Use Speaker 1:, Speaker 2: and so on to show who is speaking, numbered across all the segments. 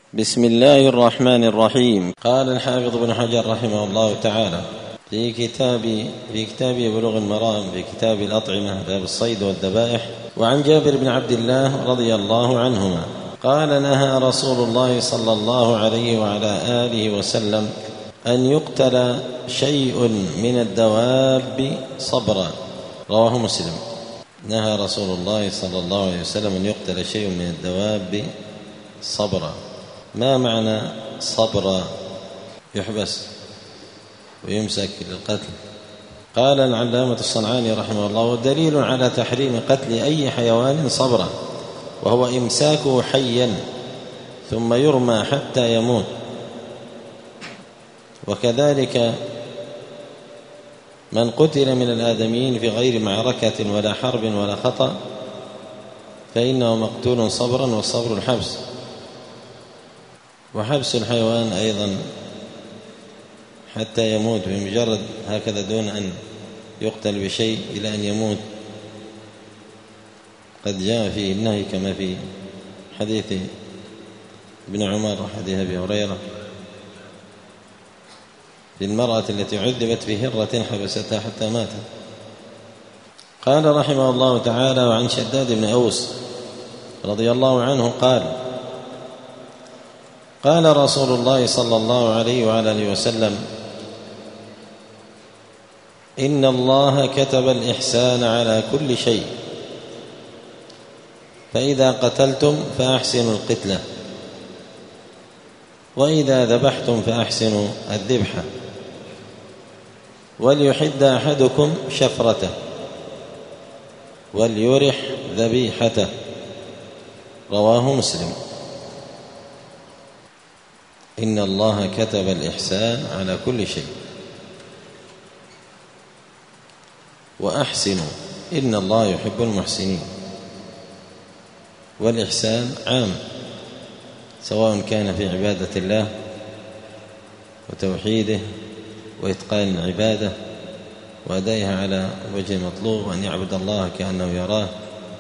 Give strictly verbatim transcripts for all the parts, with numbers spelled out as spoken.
Speaker 1: بسم الله الرحمن الرحيم. قال الحافظ ابن حجر رحمه الله تعالى في كتاب في كتاب بلوغ المرام في كتاب الأطعمة باب الصيد والذبائح: وعن جابر بن عبد الله رضي الله عنهما قال: نهى رسول الله صلى الله عليه وعلى آله وسلم أن يقتل شيء من الدواب صبرا. رواه مسلم. نهى رسول الله صلى الله عليه وسلم أن يقتل شيء من الدواب صبرا. ما معنى صبرا؟ يحبس ويمسك للقتل. قال العلامة الصنعاني رحمه الله: ودليل على تحريم قتل أي حيوان صبرا، وهو إمساكه حيا ثم يرمى حتى يموت. وكذلك من قتل من الآدميين في غير معركة ولا حرب ولا خطأ فإنه مقتول صبرا، والصبر الحبس. وحبس الحيوان أيضا حتى يموت بمجرد هكذا دون أن يقتل بشيء إلى أن يموت قد جاء فيه النهي، كما في حديث ابن عمر وحديث أبي هريرة في المرأة التي عذبت في هرة حبستها حتى ماتت. قال رحمه الله تعالى: وعن شداد بن أوس رضي الله عنه قال: قال رسول الله صلى الله عليه وعلى آله وسلم: إن الله كتب الإحسان على كل شيء، فإذا قتلتم فأحسنوا القتلة، وإذا ذبحتم فأحسنوا الذبحة، وليحد أحدكم شفرته، وليرح ذبيحته. رواه مسلم. إن الله كتب الإحسان على كل شيء، وأحسنوا إن الله يحب المحسنين. والإحسان عام، سواء كان في عبادة الله وتوحيده وإتقان العبادة وأدائها على وجه المطلوب، وأن يعبد الله كأنه يراه،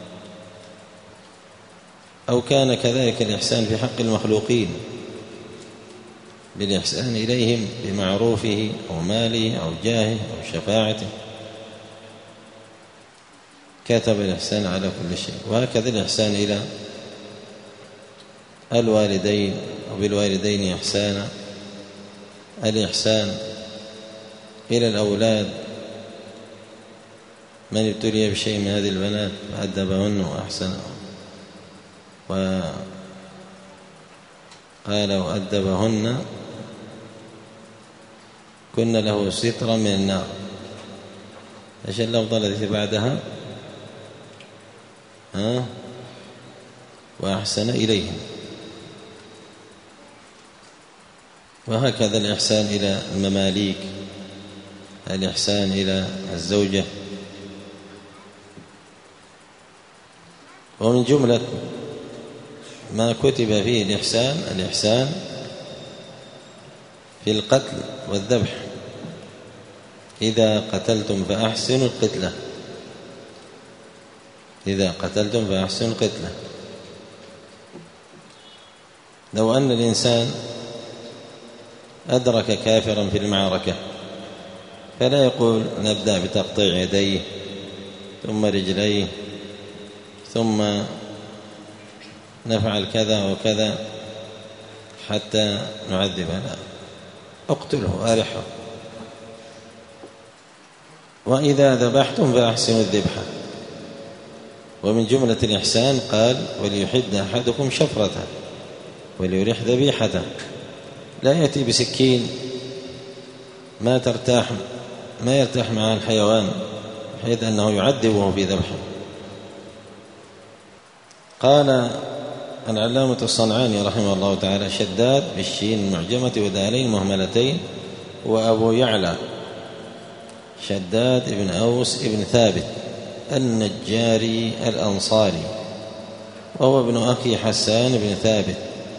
Speaker 1: أو كان كذلك الإحسان في حق المخلوقين بالإحسان إليهم بمعروفه أو ماله أو جاهه أو شفاعته. كتب الإحسان على كل شيء. وهكذا الإحسان إلى الوالدين وبالوالدين إحسانا، الإحسان إلى الأولاد، من ابتلي بشيء من هذه البنات فأدبهن وأحسن، وقال وأدبهن كن له سترا من النار. ايش اللفظة التي بعدها؟ ها؟ وأحسن إليهم. وهكذا الإحسان إلى المماليك، الإحسان إلى الزوجة. ومن جملة ما كتب فيه الإحسان الإحسان في القتل والذبح: إذا قتلتم فأحسنوا القتلة، إذا قتلتم فأحسنوا القتلة. لو أن الإنسان أدرك كافرا في المعركة فلا يقول نبدأ بتقطيع يديه ثم رجليه ثم نفعل كذا وكذا حتى نعذبه، لا، اقتله أرحه. وإذا ذبحتم فأحسنوا الذبحة. ومن جملة الإحسان قال: وليحد أحدكم شفرته وليرح ذبيحته. لا يأتي بسكين ما ترتاح ما يرتاح مع الحيوان بحيث أنه يعذبه في ذبحه. قال العلامة الصنعاني رحمه الله تعالى: شداد بالشين المعجمة ودالين مهملتين، وأبو يعلى شداد ابن أوس ابن ثابت النجاري الأنصاري، وهو ابن أخي حسان بن ثابت.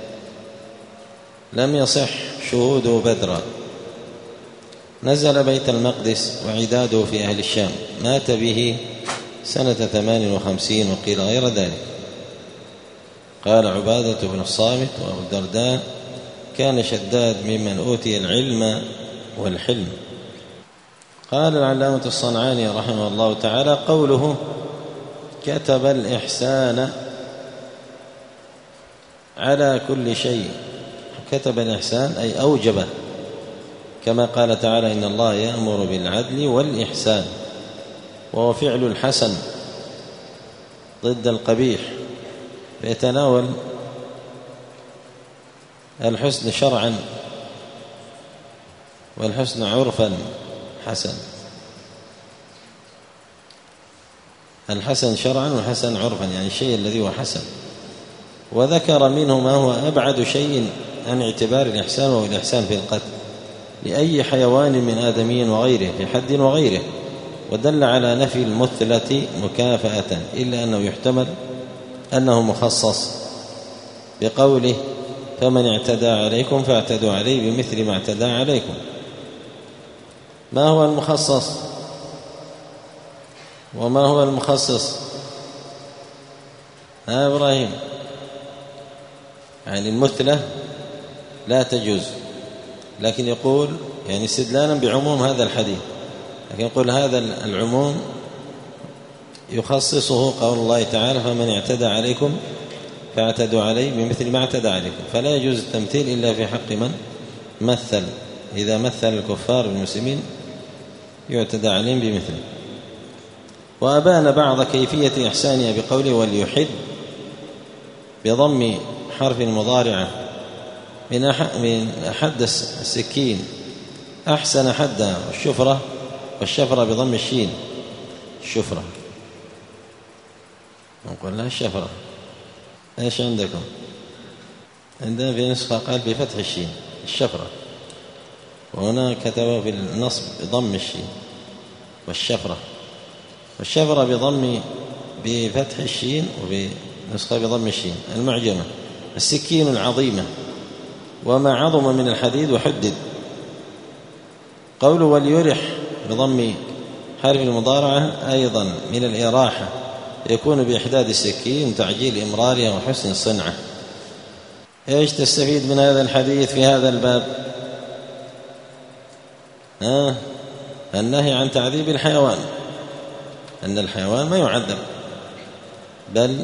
Speaker 1: لم يصح شهوده بدرا. نزل بيت المقدس وعداده في أهل الشام، مات به سنة ثمان وخمسين، وقيل غير ذلك. قال عبادة بن الصامت وأبو الدرداء: كان شداد ممن أوتي العلم والحلم. قال العلامة الصنعاني رحمه الله تعالى: قوله كتب الإحسان على كل شيء، كتب الإحسان أي أوجبه، كما قال تعالى: إن الله يأمر بالعدل والإحسان، وهو فعل الحسن ضد القبيح، فيتناول الحسن شرعا والحسن عرفا حسن، الحسن شرعا والحسن عرفا، يعني الشيء الذي هو حسن. وذكر منه ما هو أبعد شيء عن اعتبار الإحسان، وهو الإحسان في القتل لأي حيوان من آدمي وغيره في حد وغيره، ودل على نفي المثلة مكافأة، إلا أنه يحتمل أنه مخصص بقوله: فمن اعتدى عليكم فاعتدوا عليه بمثل ما اعتدى عليكم. ما هو المخصص وما هو المخصص؟ ها إبراهيم؟ يعني المثلة لا تجوز، لكن يقول يعني استدلالا بعموم هذا الحديث، لكن يقول هذا العموم يخصصه قول الله تعالى: فمن اعتدى عليكم فاعتدوا عليه بمثل ما اعتدى عليكم. فلا يجوز التمثيل إلا في حق من مثل، إذا مثل الكفار بالمسلمين يعتدى عليهم بمثله. وأبان بعض كيفية إحسانها بقوله: وليحد بضم حرف المضارعة من أحد السكين، أحسن حدها، والشفرة والشفرة بضم الشين، الشفرة نقول لها الشفرة. ايش عندكم؟ عندنا في نسخة قال بفتح الشين الشفرة، وهنا كتبه في النصب بضم الشين والشفرة، والشفرة بضم بفتح الشين، وبنسخة بضم الشين المعجمة. السكين العظيمة وما عظم من الحديد وحدد. قوله وليرح بضم حرف المضارعة أيضا من الإراحة، يكون بإحداد السكين تعجيل إمرارها وحسن الصنعة. إيش تستفيد من هذا الحديث في هذا الباب؟ ها؟ النهي عن تعذيب الحيوان، أن الحيوان ما يعذب، بل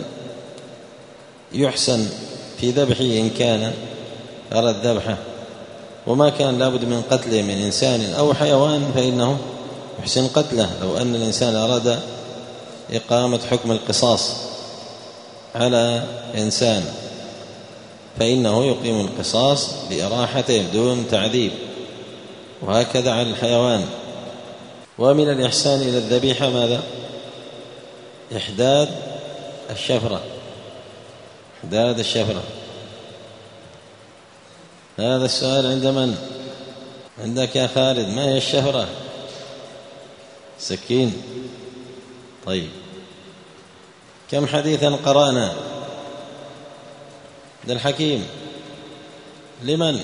Speaker 1: يحسن في ذبحه إن كان أراد ذبحه، وما كان لابد من قتله من إنسان أو حيوان فإنه يحسن قتله. لو أن الإنسان أراد إقامة حكم القصاص على إنسان فإنه يقيم القصاص بإراحته بدون تعذيب، وهكذا على الحيوان. ومن الإحسان إلى الذبيحة ماذا؟ إحداد الشفرة، إحداد الشفرة. هذا السؤال عند من؟ عندك يا خالد. ما هي الشفرة؟ سكين. طيب، كم حديثا قرأنا؟ للحكيم. لمن؟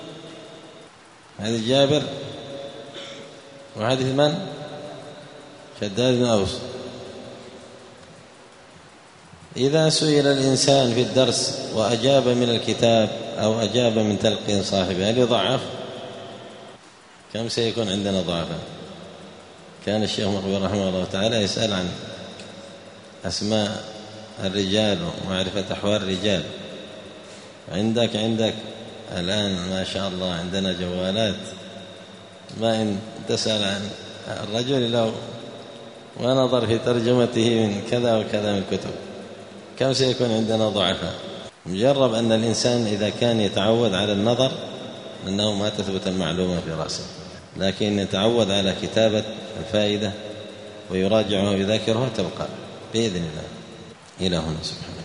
Speaker 1: حديث جابر، وحديث من؟ شداد بن أوس. إذا سئل الإنسان في الدرس وأجاب من الكتاب أو أجاب من تلقين صاحبه هل يضعف؟ كم سيكون عندنا ضعفا؟ كان الشيخ مقبل رحمه الله تعالى يسأل عن أسماء الرجال ومعرفة أحوال الرجال. عندك عندك الآن ما شاء الله عندنا جوالات، ما إن تسأل عن الرجل لو ونظر في ترجمته من كذا وكذا من الكتب كم سيكون عندنا ضعفاء. مجرب أن الإنسان إذا كان يتعود على النظر أنه ما تثبت المعلومة في رأسه، لكن يتعود على كتابة الفائدة ويراجعه ويذاكره تبقى بإذن الله. إلى هنا سبحانه.